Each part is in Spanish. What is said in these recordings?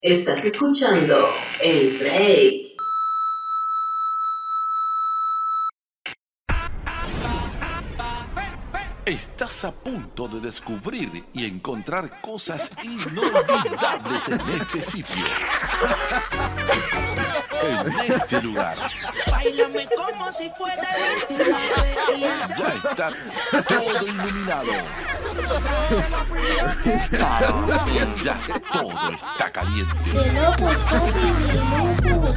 Estás escuchando El Break. Estás a punto de descubrir y encontrar cosas inolvidables en este sitio. En este lugar. Báilame como si fuera la última vez. Ya está todo iluminado. Ya todo está caliente. ¡De locos, papi! ¡De locos!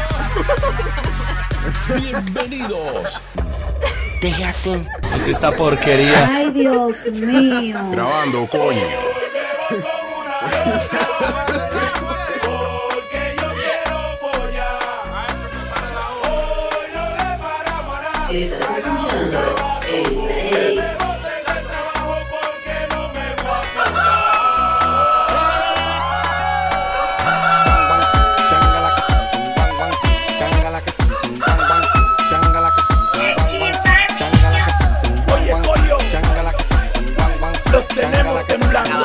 Bienvenidos. Deje así. Es esta porquería. ¡Ay, Dios mío! Grabando, coño. Estás escuchando El Break. Oye, coño, los tenemos temblando.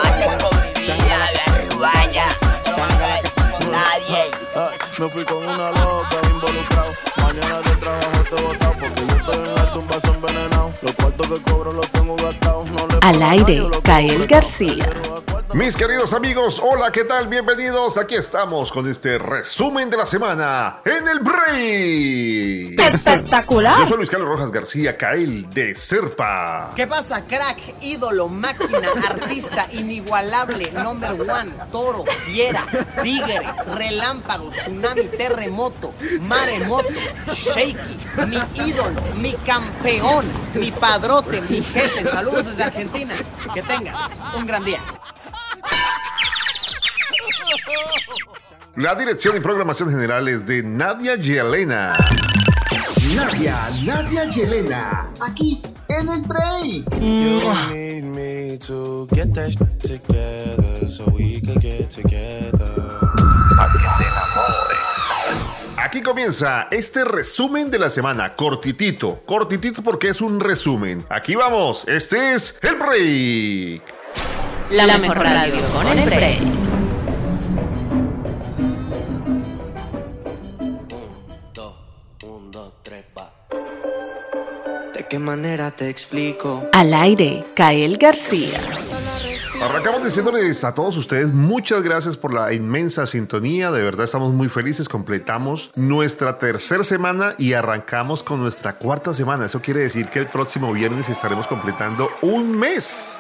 Me fui con una loca involucrado. Mañana de trabajo te botado porque yo estoy en alto, un vaso envenenado. Los cuartos que cobro los tengo gastados. No le Al aire, Kael García. Mis queridos amigos, hola, ¿qué tal? Bienvenidos. Aquí estamos con este resumen de la semana en el Break. ¡Espectacular! Yo soy Luis Carlos Rojas García, Kael de Serpa. ¿Qué pasa, crack? Ídolo, máquina, artista, inigualable, number one, toro, fiera, tigre, relámpago, tsunami, terremoto, maremoto, shaky, mi ídolo, mi campeón, mi padrote, mi jefe. Saludos desde Argentina. Que tengas un gran día. La dirección y programación general es de Nadia Yelena. Nadia Yelena, aquí en el Break. You need me to get that shit together so we can get together. Aquí comienza este resumen de la semana, cortitito porque es un resumen. Aquí vamos, este es el Break. La mejor radio con el Break. ¿De qué manera te explico? Al aire, Kael García. Arrancamos diciéndoles a todos ustedes muchas gracias por la inmensa sintonía. De verdad estamos muy felices. Completamos nuestra tercera semana y arrancamos con nuestra cuarta semana. Eso quiere decir que el próximo viernes estaremos completando un mes.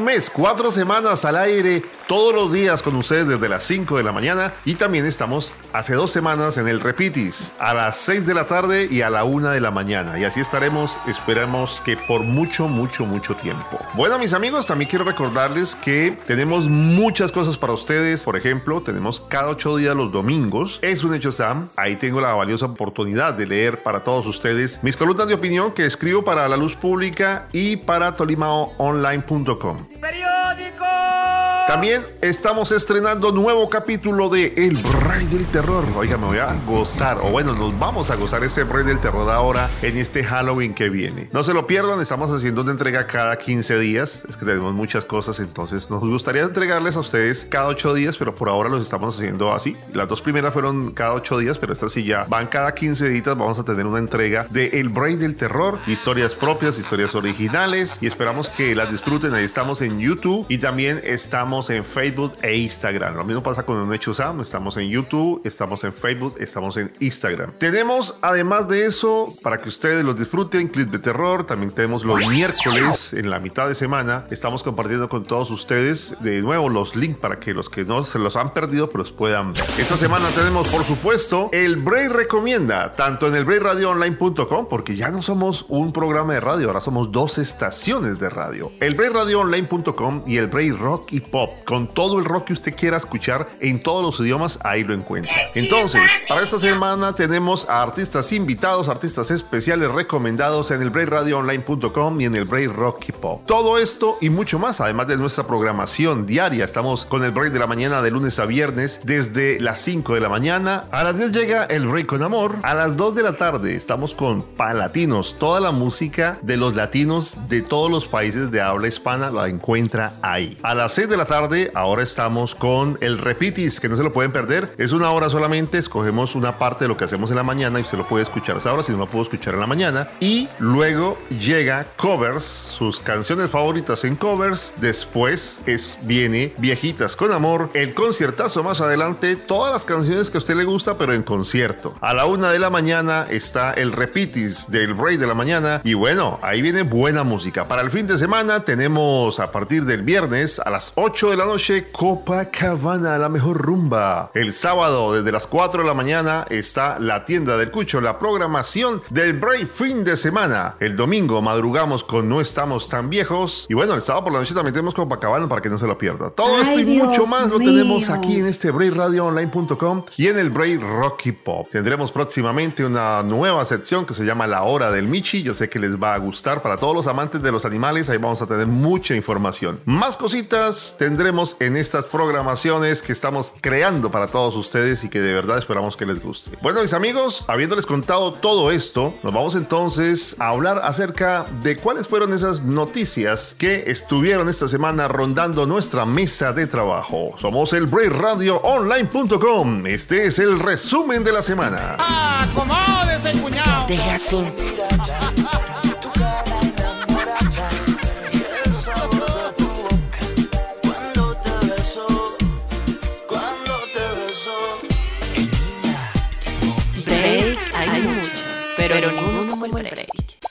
4 semanas al aire todos los días con ustedes desde las 5 de la mañana. Y también estamos hace 2 semanas en el Repitis a las 6 de la tarde y a la 1 de la mañana. Y así estaremos, esperamos que por mucho tiempo. Bueno, mis amigos, también quiero recordarles que tenemos muchas cosas para ustedes. Por ejemplo, tenemos cada 8 días los domingos. Es un hecho, Sam. Ahí tengo la valiosa oportunidad de leer para todos ustedes mis columnas de opinión que escribo para La Luz Pública y para tolimaonline.com. ¡Periódico! También estamos estrenando nuevo capítulo de El Break del Terror. Oiga, me voy a gozar, o bueno, nos vamos a gozar este Break del Terror ahora en este Halloween que viene. No se lo pierdan, estamos haciendo una entrega cada 15 días. Es que tenemos muchas cosas, entonces nos gustaría entregarles a ustedes cada 8 días, pero por ahora los estamos haciendo así. Las 2 primeras fueron cada 8 días, pero estas sí ya van cada 15 días. Vamos a tener una entrega de El Break del Terror, historias propias, historias originales, y esperamos que las disfruten. Ahí estamos en YouTube y también estamos en Facebook e Instagram. Lo mismo pasa con Un Hecho Sam. Estamos en YouTube, estamos en Facebook, estamos en Instagram. Tenemos, además de eso, para que ustedes los disfruten, clip de terror. También tenemos los miércoles en la mitad de semana. Estamos compartiendo con todos ustedes de nuevo los links para que los que no se los han perdido pues los puedan ver. Esta semana tenemos, por supuesto, el Break Recomienda, tanto en el breakradioonline.com, porque ya no somos un programa de radio, ahora somos 2 estaciones de radio. El breakradioonline.com y el Break Rock y Pop, con todo el rock que usted quiera escuchar en todos los idiomas, ahí lo encuentra. Entonces, para esta semana tenemos a artistas invitados, artistas especiales recomendados en el breakradioonline.com y en el Break Rock y Pop. Todo esto y mucho más, además de nuestra programación diaria. Estamos con el Break de la mañana de lunes a viernes desde las 5 de la mañana. A las 10 llega el Break con Amor. A las 2 de la tarde estamos con Palatinos. Toda la música de los latinos de todos los países de habla hispana la encuentra ahí. A las 6 de la tarde tarde, ahora estamos con el Repitis, que no se lo pueden perder. Es una hora solamente, escogemos una parte de lo que hacemos en la mañana y usted lo puede escuchar a esa hora si no lo puedo escuchar en la mañana. Y luego llega covers, sus canciones favoritas en covers. Después viene Viejitas con Amor, el conciertazo más adelante, todas las canciones que a usted le gusta, pero en concierto. A la 1 de la mañana está el Repitis del Break de la mañana. Y bueno, ahí viene buena música. Para el fin de semana tenemos a partir del viernes a las 8 de la noche Copacabana, la mejor rumba. El sábado desde las 4 de la mañana está la tienda del Cucho, la programación del Break fin de semana. El domingo madrugamos con No Estamos Tan Viejos. Y bueno, el sábado por la noche también tenemos Copacabana para que no se lo pierda. Todo esto y mucho más lo tenemos aquí en este BreakRadioOnline.com y en el Break Rock y Pop. Tendremos próximamente una nueva sección que se llama La Hora del Michi. Yo sé que les va a gustar. Para todos los amantes de los animales, ahí vamos a tener mucha información. Más cositas tendremos en estas programaciones que estamos creando para todos ustedes y que de verdad esperamos que les guste. Bueno, mis amigos, habiéndoles contado todo esto, nos vamos entonces a hablar acerca de cuáles fueron esas noticias que estuvieron esta semana rondando nuestra mesa de trabajo. Somos el BreakRadioOnline.com. Este es el resumen de la semana. ¡Acomódese, cuñado! Deja así. Hay muchos, pero ninguno como el break.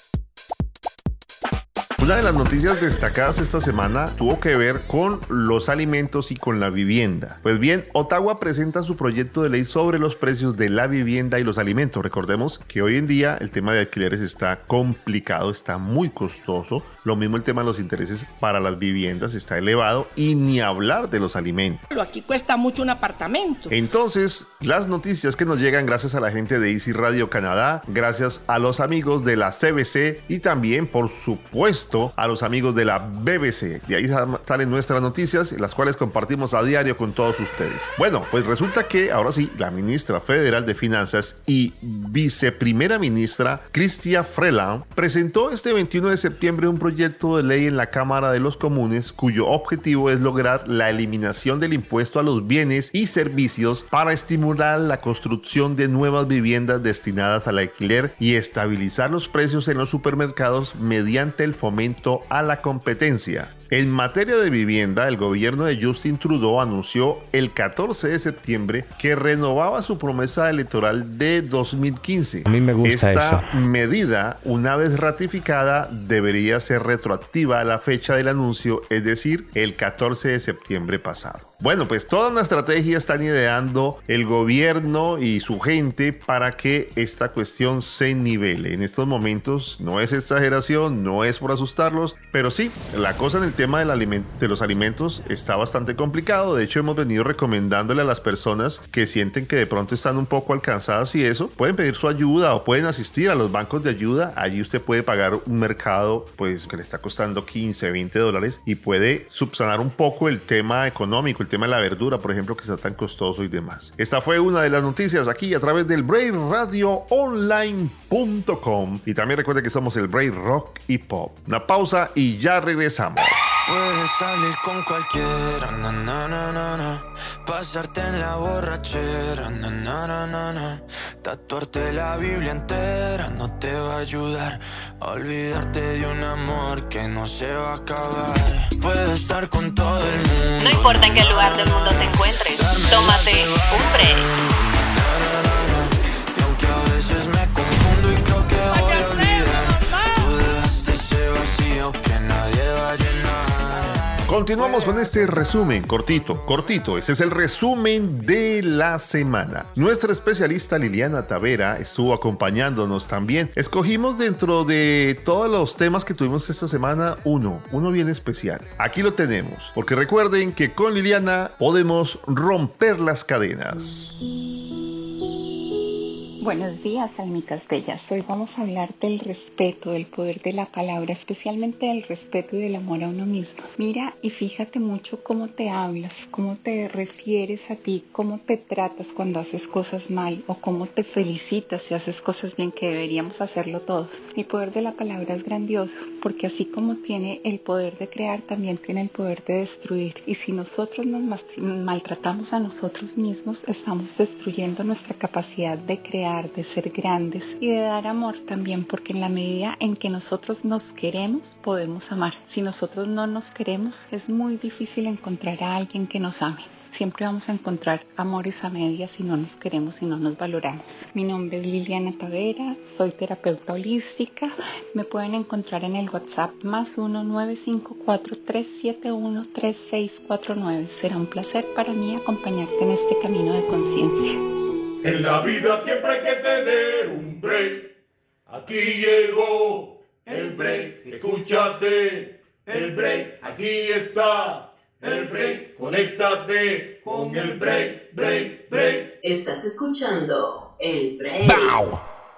Una de las noticias destacadas esta semana tuvo que ver con los alimentos y con la vivienda. Pues bien, Ottawa presenta su proyecto de ley sobre los precios de la vivienda y los alimentos. Recordemos que hoy en día el tema de alquileres está complicado, está muy costoso. Lo mismo el tema de los intereses para las viviendas está elevado y ni hablar de los alimentos. Aquí cuesta mucho un apartamento. Entonces, las noticias que nos llegan gracias a la gente de Easy Radio Canadá, gracias a los amigos de la CBC y también, por supuesto, a los amigos de la BBC. De ahí salen nuestras noticias, las cuales compartimos a diario con todos ustedes. Bueno, pues resulta que ahora sí, la ministra federal de Finanzas y viceprimera ministra Chrystia Freeland presentó este 21 de septiembre un proyecto de ley en la Cámara de los Comunes cuyo objetivo es lograr la eliminación del impuesto a los bienes y servicios para estimular la construcción de nuevas viviendas destinadas al alquiler y estabilizar los precios en los supermercados mediante el fomento a la competencia. En materia de vivienda, el gobierno de Justin Trudeau anunció el 14 de septiembre que renovaba su promesa electoral de 2015. A mí me gusta Esta eso. medida, una vez ratificada, debería ser retroactiva a la fecha del anuncio, es decir, el 14 de septiembre pasado. Bueno, pues toda una estrategia están ideando el gobierno y su gente para que esta cuestión se nivele. En estos momentos no es exageración, no es por asustarlos, pero sí, la cosa en el tema de los alimentos está bastante complicado. De hecho, hemos venido recomendándole a las personas que sienten que de pronto están un poco alcanzadas y eso, pueden pedir su ayuda o pueden asistir a los bancos de ayuda. Allí usted puede pagar un mercado pues que le está costando 15, 20 dólares y puede subsanar un poco el tema económico, el tema de la verdura, por ejemplo, que está tan costoso y demás. Esta fue una de las noticias aquí a través del BreakRadioOnline.com y también recuerde que somos el Break Rock y Pop. Una pausa y ya regresamos. Puedes salir con cualquiera, na, na, na, na, na. Pasarte en la borrachera, na, na, na, na, na. Tatuarte la Biblia entera no te va a ayudar a olvidarte de un amor que no se va a acabar. Puedes estar con todo el mundo, No importa en qué lugar del mundo te encuentres, tómate un break. y aunque a veces me confundo y creo que voy a olvidar, tú dejaste ese vacío que nadie va a llenar. Continuamos con este resumen cortito. Ese es el resumen de la semana. Nuestra especialista Liliana Tavera estuvo acompañándonos también. Escogimos dentro de todos los temas que tuvimos esta semana uno bien especial. Aquí lo tenemos, porque recuerden que con Liliana podemos romper las cadenas. Buenos días, almitas bellas. Hoy vamos a hablar del respeto, del poder de la palabra, especialmente del respeto y del amor a uno mismo. Mira y fíjate mucho cómo te hablas, cómo te refieres a ti, cómo te tratas cuando haces cosas mal o cómo te felicitas si haces cosas bien, que deberíamos hacerlo todos. El poder de la palabra es grandioso porque así como tiene el poder de crear, también tiene el poder de destruir. Y si nosotros nos maltratamos a nosotros mismos, estamos destruyendo nuestra capacidad de crear, de ser grandes y de dar amor también, porque en la medida en que nosotros nos queremos, podemos amar. Si nosotros no nos queremos, es muy difícil encontrar a alguien que nos ame. Siempre vamos a encontrar amores a medias si no nos queremos y no nos valoramos. Mi nombre es Liliana Tavera, soy terapeuta holística. Me pueden encontrar en el WhatsApp +1 954 371 3649. Será un placer para mí acompañarte en este camino de conciencia. En la vida siempre hay que tener un break. Aquí llegó el break. Escúchate el break. Aquí está el break. Conéctate con el break, break, break. Estás escuchando el break. ¡Bow!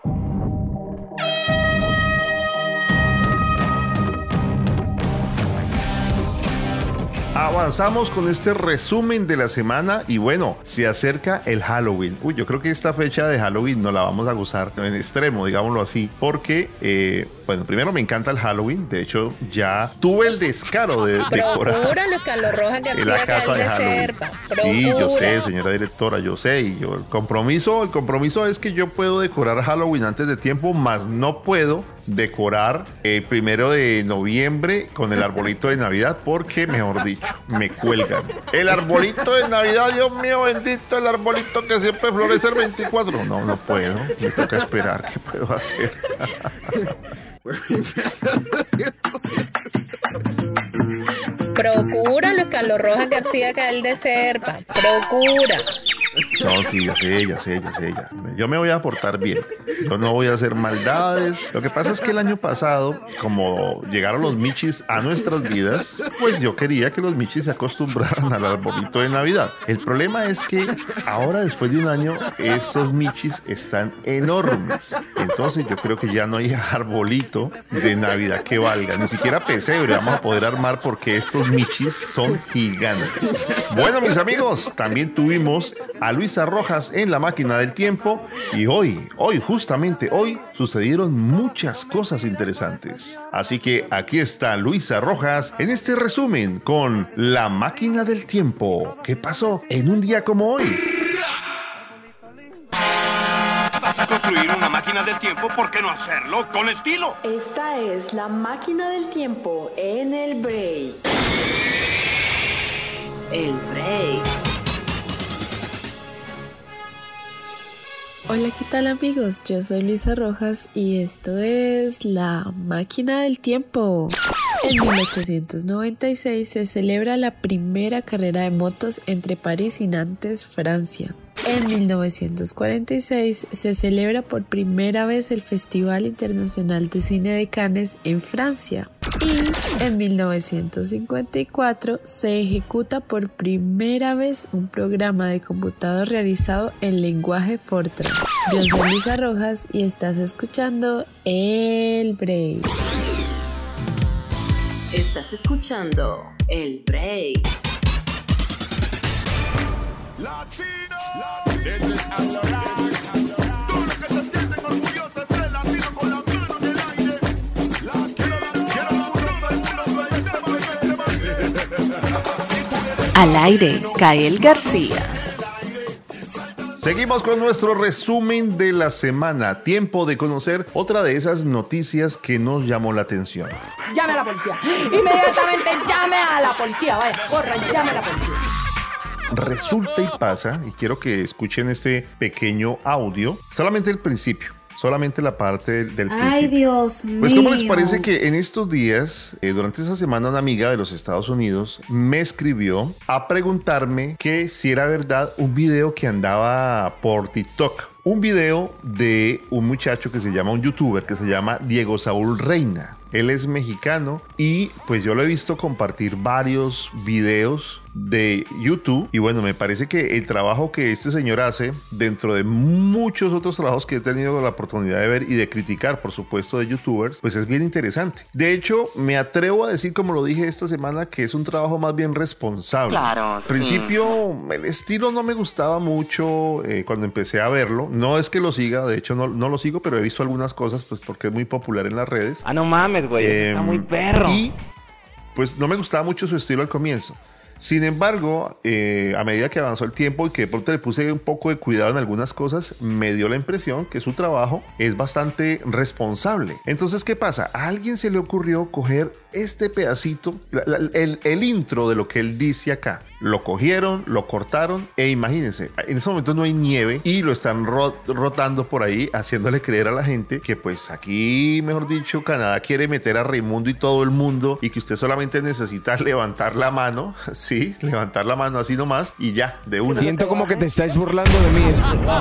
Avanzamos con este resumen de la semana y bueno, se acerca el Halloween. Uy, yo creo que esta fecha de Halloween no la vamos a gozar en extremo, digámoslo así, porque, bueno, primero me encanta el Halloween. De hecho, ya tuve el descaro de decorar Procúralo, Carlos Rojas García Cal de Serpa. Sí, yo sé, señora directora, yo sé. Y yo, el compromiso es que yo puedo decorar Halloween antes de tiempo, más no puedo decorar el 1 de noviembre con el arbolito de Navidad, porque, mejor dicho, me cuelgan. El arbolito de Navidad, Dios mío bendito, el arbolito que siempre florece el 24. No puedo, me toca esperar. ¿Qué puedo hacer? Procúralo, Carlos Rojas García Cal de Serpa. Procura. No, sí, ya sé. Yo me voy a portar bien. Yo no voy a hacer maldades. Lo que pasa es que el año pasado, como llegaron los michis a nuestras vidas, pues yo quería que los michis se acostumbraran al arbolito de Navidad. El problema es que ahora, después de un año, estos michis están enormes. Entonces yo creo que ya no hay arbolito de Navidad que valga. Ni siquiera pesebre vamos a poder armar porque estos michis son gigantes. Bueno, mis amigos, también tuvimos a Luisa Rojas en la máquina del tiempo y justamente hoy sucedieron muchas cosas interesantes. Así que aquí está Luisa Rojas en este resumen con la máquina del tiempo. ¿Qué pasó en un día como hoy? ¿Vas a construir una máquina del tiempo? ¿Por qué no hacerlo con estilo? Esta es la máquina del tiempo en el break. El break. Hola, ¿qué tal amigos? Yo soy Luisa Rojas y esto es la máquina del tiempo. En 1896 se celebra la primera carrera de motos entre París y Nantes, Francia. En 1946 se celebra por primera vez el Festival Internacional de Cine de Cannes en Francia. Y en 1954 se ejecuta por primera vez un programa de computador realizado en lenguaje Fortran. Yo soy Luisa Rojas y estás escuchando El Break. Estás escuchando El Break. Al aire, Gael García. Seguimos con nuestro resumen de la semana. Tiempo de conocer otra de esas noticias que nos llamó la atención. Llame a la policía. Inmediatamente llame a la policía. Vaya, corra, llame a la policía. Resulta y pasa, y quiero que escuchen este pequeño audio, solamente el principio. Solamente la parte del principio. Ay, Dios mío. Pues, ¿cómo les parece que en estos días, durante esa semana, una amiga de los Estados Unidos me escribió a preguntarme que si era verdad un video que andaba por TikTok? Un video de un muchacho que se llama, un youtuber que se llama Diego Saúl Reina. Él es mexicano y pues yo lo he visto compartir varios videos de YouTube. Y bueno, me parece que el trabajo que este señor hace, dentro de muchos otros trabajos que he tenido la oportunidad de ver y de criticar, por supuesto, de youtubers, pues es bien interesante. De hecho, me atrevo a decir, como lo dije esta semana, que es un trabajo más bien responsable. Claro. Al principio, el estilo no me gustaba mucho cuando empecé a verlo. No es que lo siga, de hecho no lo sigo, pero he visto algunas cosas, pues porque es muy popular en las redes. Ah, no mames, güey, está muy perro. Y pues no me gustaba mucho su estilo al comienzo. Sin embargo, a medida que avanzó el tiempo y que de pronto le puse un poco de cuidado en algunas cosas, me dio la impresión que su trabajo es bastante responsable. Entonces, ¿qué pasa? A alguien se le ocurrió coger este pedacito, el intro de lo que él dice acá. Lo cogieron, lo cortaron e imagínense, en ese momento no hay nieve y lo están rotando por ahí, haciéndole creer a la gente que pues aquí, mejor dicho, Canadá quiere meter a Raimundo y todo el mundo y que usted solamente necesita levantar la mano, sí, levantar la mano así nomás y ya, de una. Siento como que te estáis burlando de mí.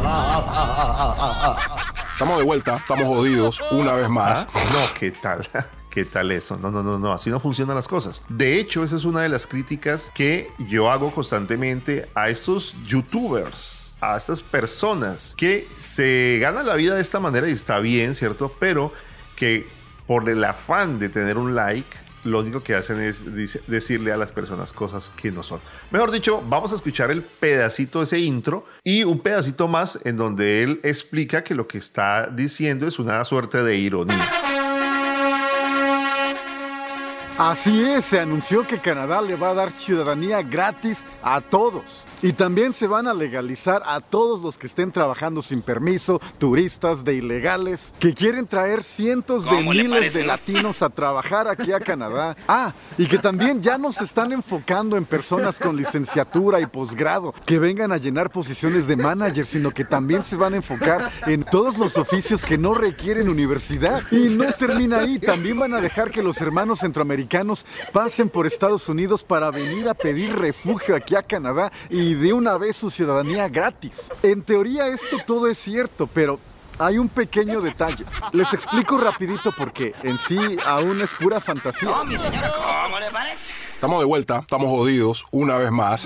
Estamos de vuelta, estamos jodidos una vez más. No, ¿qué tal? ¿Qué tal eso? No, así no funcionan las cosas. De hecho, esa es una de las críticas que yo hago constantemente a estos youtubers, a estas personas que se ganan la vida de esta manera y está bien, ¿cierto? Pero que por el afán de tener un like, lo único que hacen es decirle a las personas cosas que no son. Mejor dicho, vamos a escuchar el pedacito de ese intro y un pedacito más en donde él explica que lo que está diciendo es una suerte de ironía. Así es, se anunció que Canadá le va a dar ciudadanía gratis a todos. Y también se van a legalizar a todos los que estén trabajando sin permiso, turistas de ilegales, que quieren traer cientos de miles de latinos a trabajar aquí a Canadá. Ah, y que también ya no se están enfocando en personas con licenciatura y posgrado, que vengan a llenar posiciones de manager, sino que también se van a enfocar en todos los oficios que no requieren universidad. Y no termina ahí, también van a dejar que los hermanos centroamericanos pasen por Estados Unidos para venir a pedir refugio aquí a Canadá y de una vez su ciudadanía gratis. En teoría esto todo es cierto, pero hay un pequeño detalle. Les explico rapidito porque en sí aún es pura fantasía. ¿Cómo le parece? Estamos de vuelta, estamos jodidos una vez más.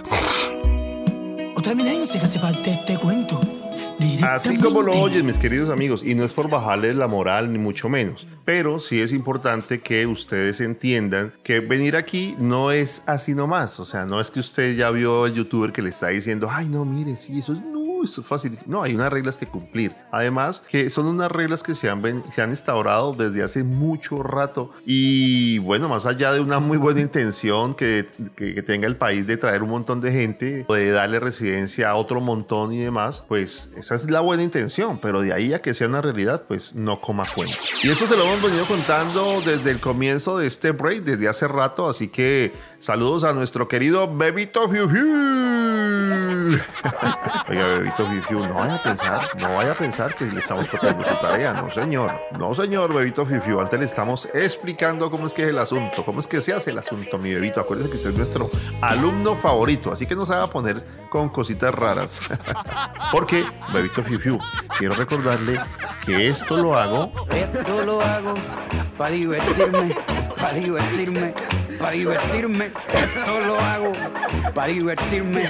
Otra amenaza que hace parte de este cuento. Así como lo oyes, mis queridos amigos, y no es por bajarles la moral ni mucho menos, pero sí es importante que ustedes entiendan que venir aquí no es así nomás. O sea, no es que usted ya vio el youtuber que le está diciendo, ay no, mire, sí, eso es fácil. No, hay unas reglas que cumplir. Además, que son unas reglas que se han instaurado desde hace mucho rato. Y bueno, más allá de una muy buena intención que tenga el país de traer un montón de gente, o de darle residencia a otro montón y demás, pues esa es la buena intención. Pero de ahí a que sea una realidad, pues no coma cuenta. Y esto se lo hemos venido contando desde el comienzo de este break, desde hace rato. Así que saludos a nuestro querido Bebito Fiu Fiu. Oiga, Bebito Fiu Fiu, no vaya a pensar que le estamos tocando su tarea. No señor, Bebito Fiu Fiu. Antes le estamos explicando cómo es que es el asunto, cómo es que se hace el asunto, mi bebito. Acuérdese que usted es nuestro alumno favorito, así que no se va a poner con cositas raras. Porque, Bebito Fiu Fiu, quiero recordarle que esto lo hago para divertirme. Esto lo hago para divertirme.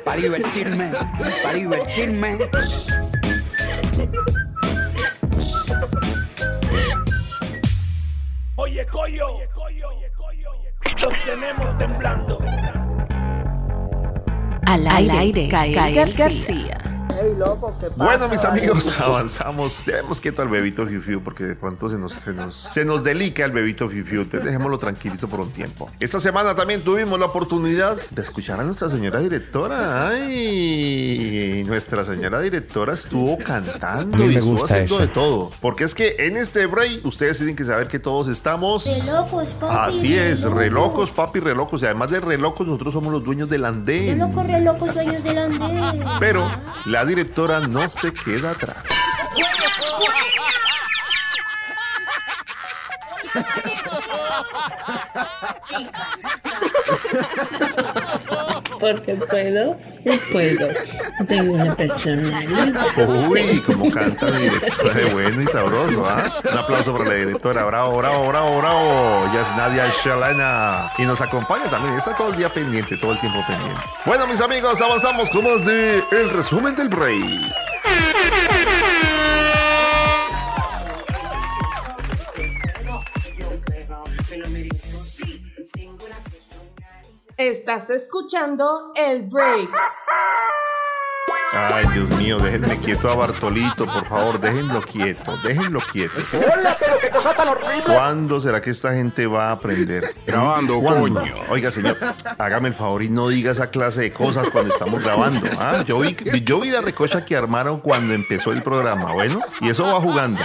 Oye, coyo, los tenemos temblando. Al aire, Gael García. Hey, loco, ¿qué pasa? Bueno, mis amigos, avanzamos. Dejemos quieto al Bebito Fiu Fiu porque de pronto se nos delica el Bebito Fiu Fiu. Entonces dejémoslo tranquilito por un tiempo. Esta semana también tuvimos la oportunidad de escuchar a nuestra señora directora. ¡Ay! Nuestra señora directora estuvo cantando y estuvo haciendo de todo. Porque es que en este break ustedes tienen que saber que todos estamos... Relocos, papi. Así es, relocos, papi, relocos. Y además de relocos, nosotros somos los dueños del andén. Relocos, dueños del andén. Pero la directora no se queda atrás. Porque puedo. Tengo una personalidad. Uy, como canta mi directora de bueno y sabroso, ¿ah? Un aplauso para la directora. Bravo, bravo, bravo, bravo. Ya es Nadia Shalana. Y nos acompaña también. Está todo el día pendiente, todo el tiempo pendiente. Bueno, mis amigos, avanzamos con más de El Resumen del Break. Estás escuchando El Break. Ay, Dios mío, déjenme quieto a Bartolito, por favor, déjenlo quieto, ¿sí? ¡Hola, pero qué cosa tan horrible! ¿Cuándo será que esta gente va a aprender? Grabando, ¿Cuándo? coño. Oiga, señor, hágame el favor y no diga esa clase de cosas cuando estamos grabando. ¿Ah? Yo vi la recocha que armaron cuando empezó el programa, bueno, y eso va jugando.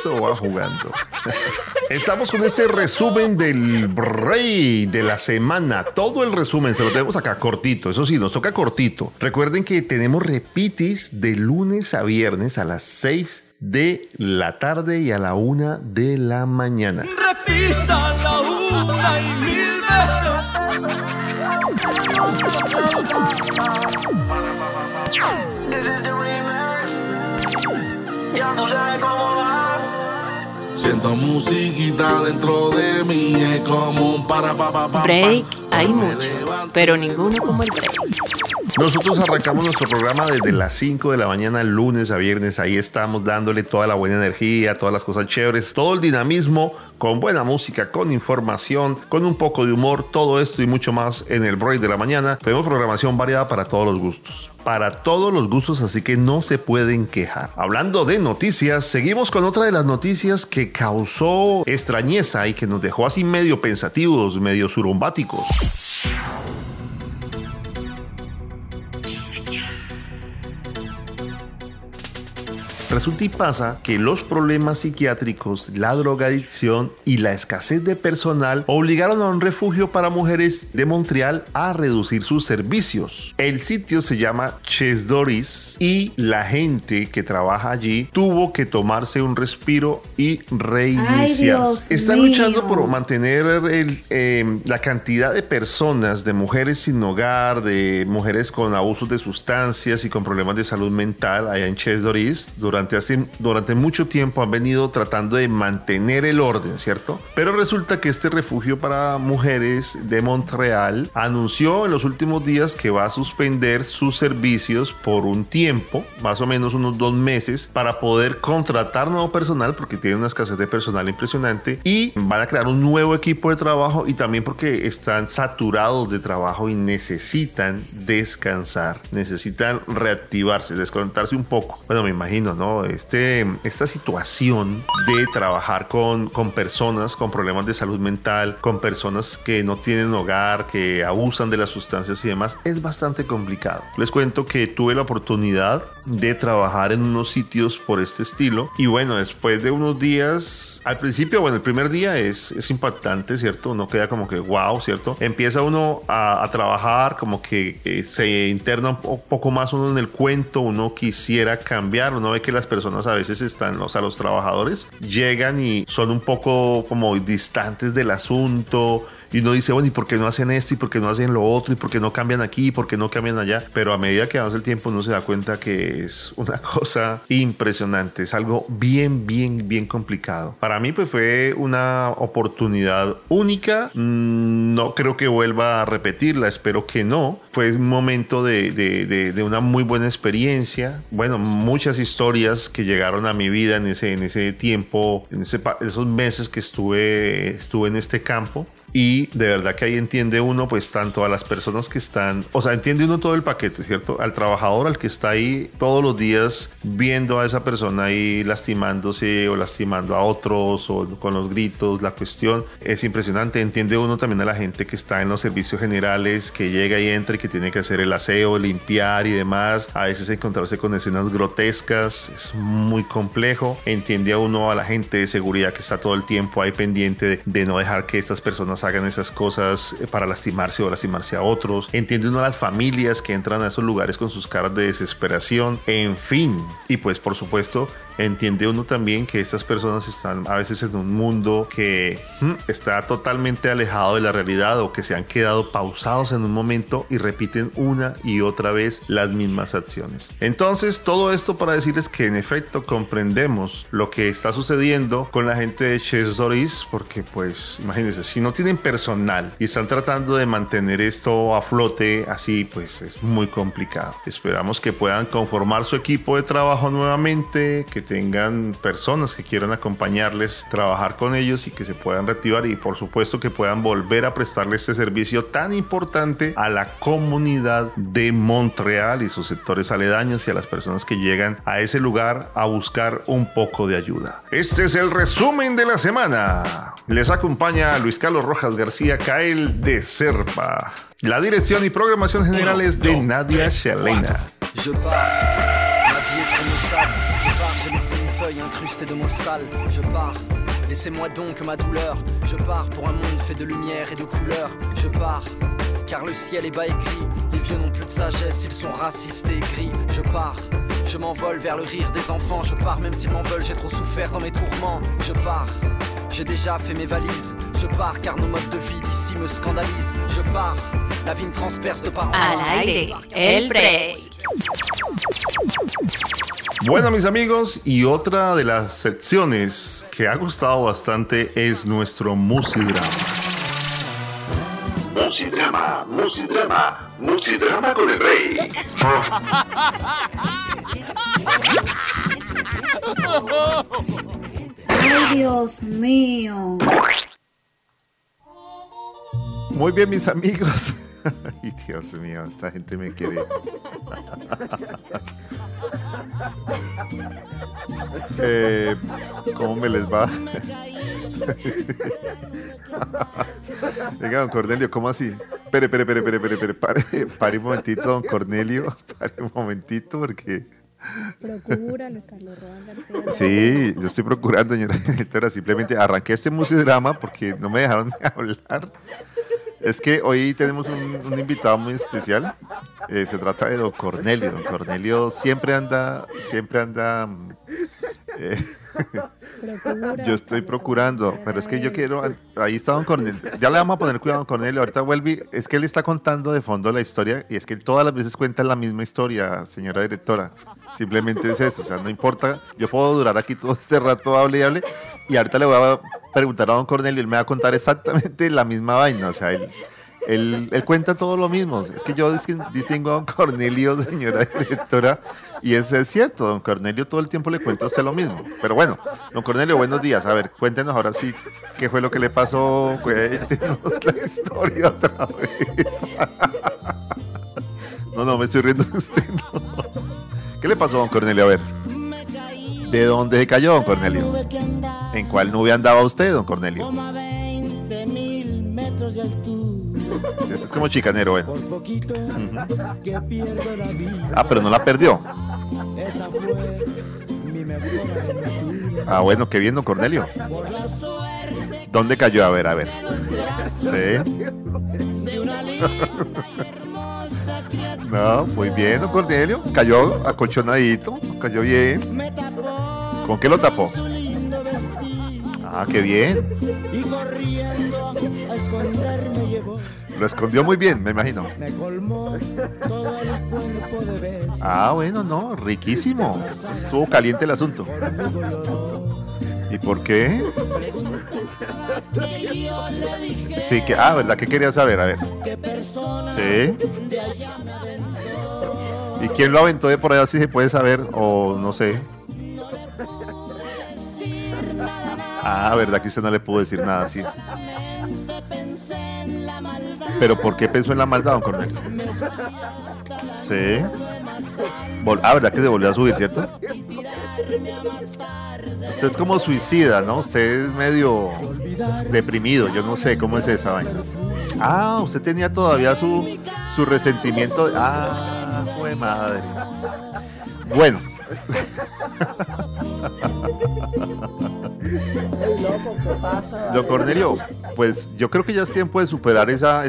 Estamos con este resumen del break de la semana. Todo el resumen se lo tenemos acá cortito. Eso sí, nos toca cortito. Recuerden que tenemos repitis de lunes a viernes a las 6 de la tarde y a la 1 de la mañana. Repítanla una y mil veces. Ya tú sabes cómo va. Siento musiquita dentro de mí, es como un break, hay muchos, pero ninguno como el break. Nosotros arrancamos nuestro programa desde las 5 de la mañana, lunes a viernes. Ahí estamos dándole toda la buena energía, todas las cosas chéveres, todo el dinamismo, con buena música, con información, con un poco de humor, todo esto y mucho más en el break de la mañana. Tenemos programación variada para todos los gustos. Así que no se pueden quejar. Hablando de noticias, seguimos con otra de las noticias que causó extrañeza y que nos dejó así medio pensativos, medio surumbáticos. Resulta y pasa que los problemas psiquiátricos, la drogadicción y la escasez de personal obligaron a un refugio para mujeres de Montreal a reducir sus servicios. El sitio se llama Chez Doris y la gente que trabaja allí tuvo que tomarse un respiro y reiniciar. Están luchando por mantener la cantidad de personas, de mujeres sin hogar, de mujeres con abusos de sustancias y con problemas de salud mental allá en Chez Doris. Durante mucho tiempo han venido tratando de mantener el orden, ¿cierto? Pero resulta que este refugio para mujeres de Montreal anunció en los últimos días que va a suspender sus servicios por un tiempo, más o menos unos 2 meses, para poder contratar nuevo personal, porque tienen una escasez de personal impresionante, y van a crear un nuevo equipo de trabajo, y también porque están saturados de trabajo y necesitan descansar, necesitan reactivarse, desconectarse un poco. Bueno, me imagino, ¿no? Esta situación de trabajar con personas con problemas de salud mental, con personas que no tienen hogar, que abusan de las sustancias y demás, es bastante complicado. Les cuento que tuve la oportunidad de trabajar en unos sitios por este estilo y bueno, después de unos días, al principio, bueno, el primer día es impactante, ¿cierto? Uno queda como que wow, ¿cierto? Empieza uno a trabajar, como que se interna un poco más uno en el cuento, uno quisiera cambiar, uno ve que las personas a veces están, o sea, los trabajadores llegan y son un poco como distantes del asunto. Y uno dice, bueno, ¿y por qué no hacen esto? ¿Y por qué no hacen lo otro? ¿Y por qué no cambian aquí? ¿Y por qué no cambian allá? Pero a medida que avanza el tiempo uno se da cuenta que es una cosa impresionante. Es algo bien, bien, bien complicado. Para mí pues fue una oportunidad única. No creo que vuelva a repetirla. Espero que no. Fue un momento de una muy buena experiencia. Bueno, muchas historias que llegaron a mi vida en ese tiempo, esos meses que estuve en este campo. Y de verdad que ahí entiende uno pues tanto a las personas que están, o sea, entiende uno todo el paquete, ¿cierto? Al trabajador, al que está ahí todos los días viendo a esa persona ahí lastimándose o lastimando a otros o con los gritos, la cuestión es impresionante. Entiende uno también a la gente que está en los servicios generales, que llega y entra y que tiene que hacer el aseo, limpiar y demás. A veces encontrarse con escenas grotescas es muy complejo. Entiende a uno a la gente de seguridad que está todo el tiempo ahí pendiente de no dejar que estas personas hagan esas cosas para lastimarse o lastimarse a otros. Entiende uno a las familias que entran a esos lugares con sus caras de desesperación, en fin. Y pues por supuesto entiende uno también que estas personas están a veces en un mundo que está totalmente alejado de la realidad, o que se han quedado pausados en un momento y repiten una y otra vez las mismas acciones. Entonces, todo esto para decirles que en efecto comprendemos lo que está sucediendo con la gente de Chesdoris, porque pues imagínense, si no tienen personal y están tratando de mantener esto a flote así, pues es muy complicado. Esperamos que puedan conformar su equipo de trabajo nuevamente, que tengan personas que quieran acompañarles, trabajar con ellos y que se puedan reactivar, y por supuesto que puedan volver a prestarle este servicio tan importante a la comunidad de Montreal y sus sectores aledaños, y a las personas que llegan a ese lugar a buscar un poco de ayuda. Este es el resumen de la semana. Les acompaña Luis Carlos Rojas García, Cael de Serpa. La dirección y programación general es de Nadia Shalena. Je pars, ma vie est comme le sable. Je pars, j'ai laissé une feuille incrustée de mots sales. Je pars, laissez-moi donc ma douleur. Je pars pour un monde fait de lumière et de couleurs. Je pars, car le ciel est bas et gris. Les vieux n'ont plus de sagesse, ils sont racistes et gris. Je pars, je m'envole vers le rire des enfants. Je pars, même s'ils m'en veulent, j'ai trop souffert dans mes tourments. Je pars, j'ai déjà fait mes valises. Je pars, car nos modes de vie d'ici me scandalisent. Je pars, la vie me transperce de parents. Al aire, el break. Bueno, mis amigos, y otra de las secciones que ha gustado bastante es nuestro Musidrama. Musidrama, Musidrama, Musidrama con el Rey. Ay, Dios mío. Muy bien, mis amigos. Ay, Dios mío, esta gente me quiere. ¿Cómo me les va? Venga, don Cornelio, ¿cómo así? Pare un momentito, don Cornelio. Pare un momentito, porque... Procúralo, Carlos Rojas García. Sí, yo estoy procurando, señora directora. Simplemente arranqué este musidrama porque no me dejaron de hablar. Es que hoy tenemos un invitado muy especial. Se trata de don Cornelio. Don Cornelio siempre anda. Yo estoy procurando, pero es que yo quiero. Ahí está don Cornelio. Ya le vamos a poner cuidado a don Cornelio. Ahorita vuelve. Es que él está contando de fondo la historia, y es que todas las veces cuenta la misma historia, señora directora. Simplemente es eso. O sea, no importa. Yo puedo durar aquí todo este rato, hable y hable. Y ahorita le voy a preguntar a don Cornelio, él me va a contar exactamente la misma vaina. O sea, él cuenta todo lo mismo. Es que yo distingo a don Cornelio, señora directora, y eso es cierto. Don Cornelio todo el tiempo le cuenta a usted lo mismo. Pero bueno, don Cornelio, buenos días. A ver, cuéntenos ahora sí qué fue lo que le pasó. Cuéntenos la historia otra vez. No, me estoy riendo de usted. No. ¿Qué le pasó, don Cornelio? A ver. ¿De dónde se cayó, don Cornelio? ¿En cuál nube andaba usted, don Cornelio? Sí, este es como chicanero, bueno. Ah, pero no la perdió. Ah, bueno, qué bien, don Cornelio. ¿Dónde cayó? A ver. Sí. No, muy bien, don Cornelio. Cayó acolchonadito, cayó bien. ¿Con qué lo tapó? Ah, qué bien. Lo escondió muy bien, me imagino. Ah, bueno, no, riquísimo. Estuvo caliente el asunto. ¿Y por qué? Sí, que, ¿verdad? ¿Qué quería saber? A ver. Sí. ¿Y quién lo aventó de por allá, si se puede saber? O no sé. Ah, ¿verdad que usted no le pudo decir nada así? ¿Pero por qué pensó en la maldad, don Cornelio? Sí. ¿Verdad que se volvió a subir, cierto? Usted es como suicida, ¿no? Usted es medio deprimido, yo no sé cómo es esa vaina. Ah, usted tenía todavía su resentimiento. Ah, fue madre. Bueno. Don Cornelio, pues yo creo que ya es tiempo de superar esa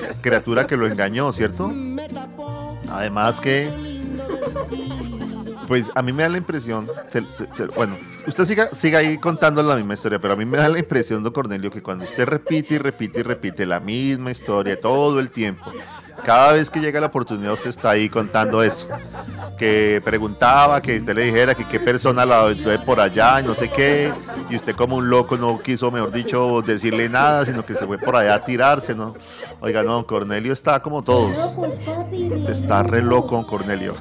criatura que lo engañó, ¿cierto? Además que Pues a mí me da la impresión, bueno, usted siga ahí contando la misma historia, pero a mí me da la impresión, don Cornelio, que cuando usted repite y repite y repite la misma historia todo el tiempo, cada vez que llega la oportunidad usted está ahí contando eso, que preguntaba, que usted le dijera que qué persona la ve por allá y no sé qué, y usted como un loco no quiso, mejor dicho, decirle nada, sino que se fue por allá a tirarse, ¿no? Oiga, no, don Cornelio está como todos, está re loco don Cornelio.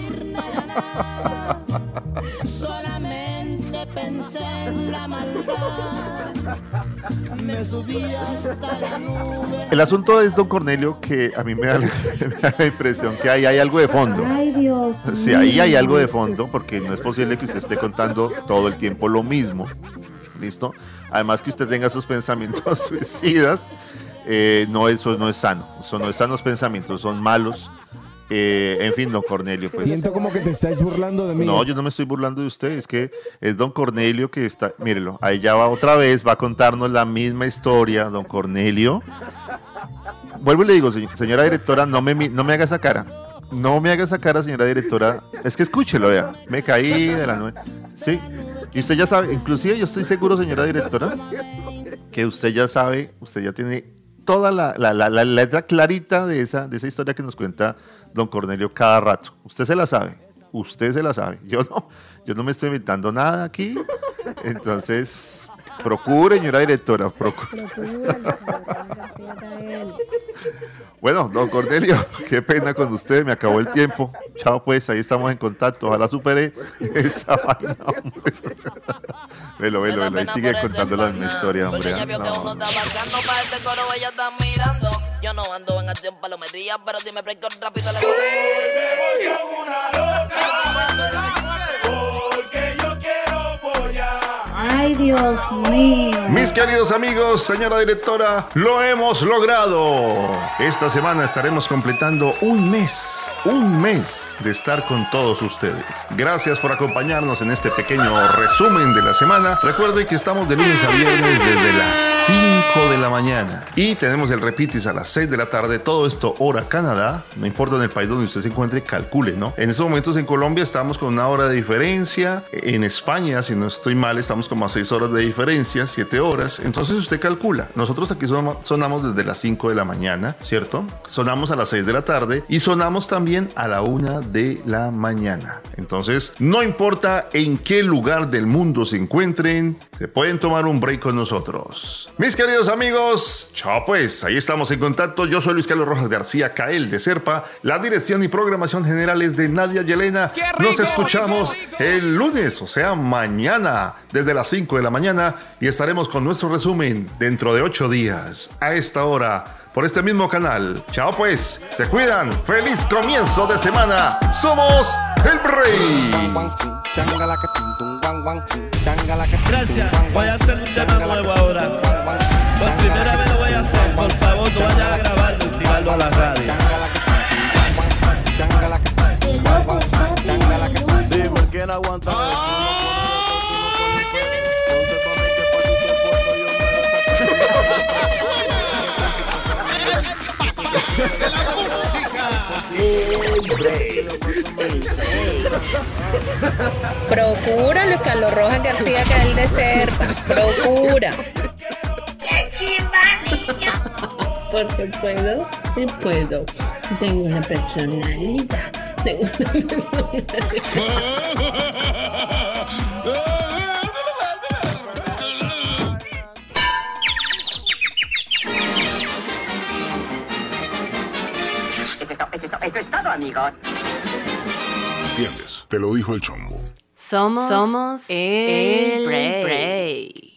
Solamente pensé en la maldad. Me subí hasta la nube. El asunto es, don Cornelio, que a mí me da la impresión que ahí hay algo de fondo. Ay, Dios. Sí, ahí hay algo de fondo, porque no es posible que usted esté contando todo el tiempo lo mismo. ¿Listo? Además que usted tenga sus pensamientos suicidas. No, eso no es sano. Eso no es sanos pensamientos, son malos. En fin, don Cornelio, pues... Siento como que te estáis burlando de mí. No, yo no me estoy burlando de usted, es que es don Cornelio que está... Mírelo, ahí ya va otra vez, va a contarnos la misma historia, don Cornelio. Vuelvo y le digo, señora directora, no me haga esa cara. No me haga esa cara, señora directora. Es que escúchelo, vea. Me caí de la nube. Sí, y usted ya sabe, inclusive yo estoy seguro, señora directora, que usted ya sabe, usted ya tiene toda la letra clarita de esa historia que nos cuenta don Cornelio cada rato. Usted se la sabe. Yo no me estoy inventando nada aquí. Entonces, procure, señora directora, procure. Bueno, don Cornelio, qué pena con usted, me acabó el tiempo. Chao pues, ahí estamos en contacto. Ojalá supere esa vaina, hombre. Velo, ahí sigue contando la misma historia, hombre. Yo no ando en acción palomería, pero si me prendo rápido le voy como una loca, porque yo quiero follar. Ay, Dios mío. Mis queridos amigos, señora directora, lo hemos logrado. Esta semana estaremos completando un mes de estar con todos ustedes. Gracias por acompañarnos en este pequeño resumen de la semana. Recuerden que estamos de lunes a viernes desde las 5 de la mañana y tenemos el repitis a las 6 de la tarde. Todo esto hora Canadá, no importa en el país donde usted se encuentre, calcule, ¿no? En estos momentos en Colombia estamos con una hora de diferencia. En España, si no estoy mal, estamos como a 6 horas de diferencia, 7 horas. Entonces usted calcula. Nosotros aquí sonamos desde las 5 de la mañana, ¿cierto? Sonamos a las 6 de la tarde y sonamos también a la 1 de la mañana. Entonces, no importa en qué lugar del mundo se encuentren, se pueden tomar un break con nosotros. Mis queridos amigos, chao pues, ahí estamos en contacto. Yo soy Luis Carlos Rojas García, Cael de Serpa. La dirección y programación general es de Nadia Yelena. Nos escuchamos el lunes, o sea, mañana, desde las 5 de la mañana, y estaremos con nuestro resumen dentro de 8 días, a esta hora, por este mismo canal. Chao pues, se cuidan, feliz comienzo de semana. Somos El Break. Gracias, voy a hacer un tema nuevo ahora. Por primera vez lo voy a hacer, por favor no vayas a grabarlo y tirarlo a la radio. Dime quién aguanta. Procura, Luis Carlos Rojas García, Cael de Serpa. Procura. ¡Qué chimba, niño! Porque puedo y puedo. Tengo una personalidad. Eso es todo, amigos. ¿Entiendes? Te lo dijo el chombo. Somos el break.